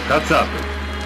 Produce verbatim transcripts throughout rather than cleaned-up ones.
Кацапи.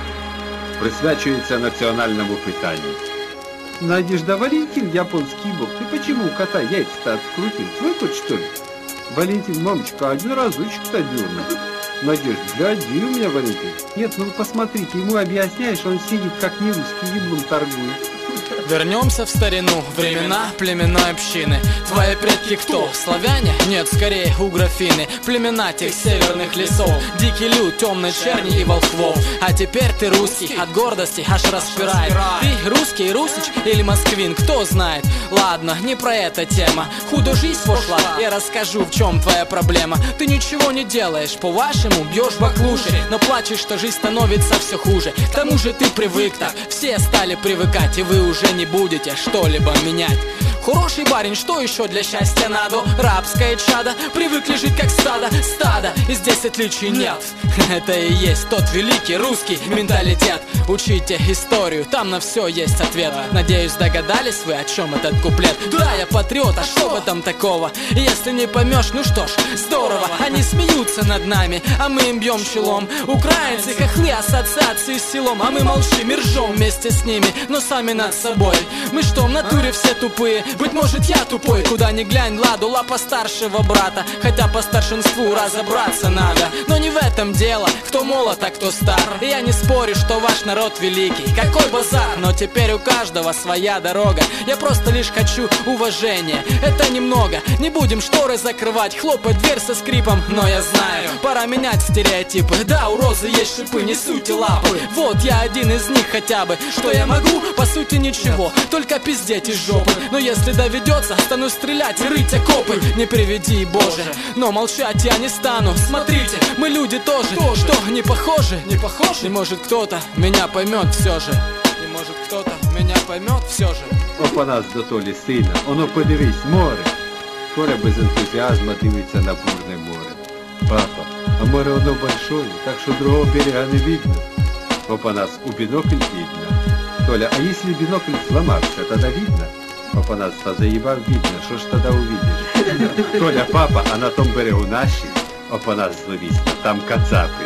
Присвячується національному питанню. Надежда, Валентин, японский бог, ты почему у кота яйца-то открутил? Твой кот, что ли? Валентин, мамочка, один разочек-то дернул. Надежда, гляди у меня, Валентин. Нет, ну посмотрите, ему объясняешь, он сидит как не русский, еблом торгует. Вернемся в старину, времена племенной общины. Твои предки кто? Славяне? Нет, скорее угрофины. Племена тех северных лесов, дикий люд, темной черни и волхвов. А теперь ты русский, от гордости аж распирает. Ты русский, русич или москвин, кто знает? Ладно, не про это тема. Худо жизнь пошла, я расскажу, в чем твоя проблема. Ты ничего не делаешь, по-вашему бьешь баклуши, но плачешь, что жизнь становится все хуже. К тому же ты привык так, все стали привыкать, и вы уже не будете что-либо менять. Хороший барин, что еще для счастья надо? Рабское чадо, привыкли жить как стадо, стадо, и здесь отличий нет. Это и есть тот великий русский менталитет. Учите историю, там на все есть ответ. Надеюсь, догадались вы, о чем этот куплет? Да, я патриот, а что в этом такого? Если не поймешь, ну что ж, здорово. Они смеются над нами, а мы им бьем челом. Украинцы, хохлы, ассоциации с селом, а мы молчим и ржем вместе с ними, но сами над собой. Мы что, в натуре все тупые? Быть может, я тупой, куда ни глянь, ладу лапа старшего брата. Хотя по старшинству разобраться надо. Но не в этом дело, кто молод, а кто стар. И я не спорю, что ваш народ великий. Какой базар, но теперь у каждого своя дорога. Я просто лишь хочу уважения, это немного. Не будем шторы закрывать, хлопать дверь со скрипом. Но я знаю, пора менять стереотипы. Да, у розы есть шипы, не суть лапы. Вот я один из них хотя бы. Что я могу? По сути ничего, только пиздеть из жопы. Но если доведется, стану стрелять и рыть окопы. Не приведи, Боже, но молчать я не стану. Смотрите, мы люди тоже, тоже. Что, не похожи? Не похожи? И может кто-то меня поймет все же. И может кто-то меня поймет все же. Опанас до Толі сина, оно подивись, море. Коля без ентузіазму дивиться на бурне море. Папа, а море оно большое, так что другого берега не видно. Опанас, у бинокль видно. Толя, а если бинокль сломался, тогда видно? Опанас, та заебав видно, что ж тогда увидишь? Толя, папа, а на том берегу наши? Опанас, зловісно, там кацапи.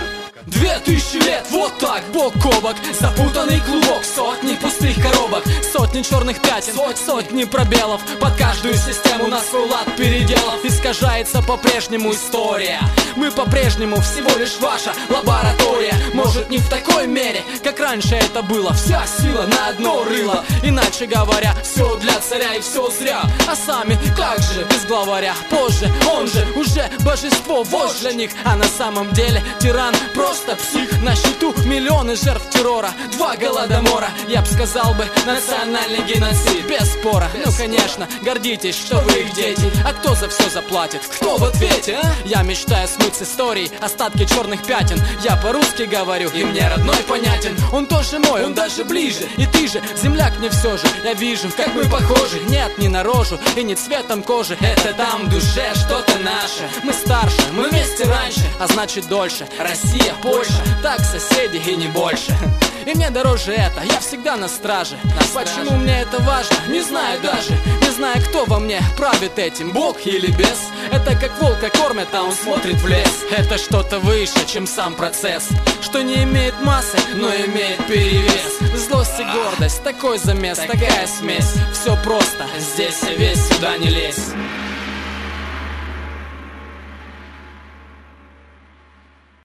Две тысячи лет, вот так, бок о бок. Запутанный клубок, сотни пустых коробок, сотни черных пятен, сотни пробелов. Под каждую систему на свой лад переделов. Искажается по-прежнему история. Мы по-прежнему всего лишь ваша лаборатория. Может, не в такой мере, как раньше это было. Вся сила на одно рыло. Иначе говоря, все для царя и все зря. А сами, как же, без главаря? Позже, он же уже божество, вождь для них. А на самом деле тиран просто псих. На счету миллионы жертв террора, два голодомора. Я б сказал бы, национальный геноцид. Без спора, ну конечно, гордитесь, что вы их дети. А кто за все заплатит? Кто в ответе, а? Я мечтаю смыть с истории остатки черных пятен. Я по-русски говорю, и мне родной понятен. Он тоже мой, он даже ближе. И ты же, земляк, мне все же. Я вижу, как мы похожи. Нет, не на рожу и не цветом кожи. Это там в душе что-то наше. Мы старше, мы вместе раньше, а значит дольше. Россия, Польша, так соседи и не больше. И мне дороже это, я всегда на страже. На Почему страже. Мне это важно, не знаю даже. Не знаю, кто во мне правит этим, Бог или бес. Это как волка кормят, а он смотрит в лес. Это что-то выше, чем сам процесс, что не имеет массы, но имеет перевес. Злость и гордость, такой замес, такая смесь. Все просто, здесь я весь, сюда не лезь.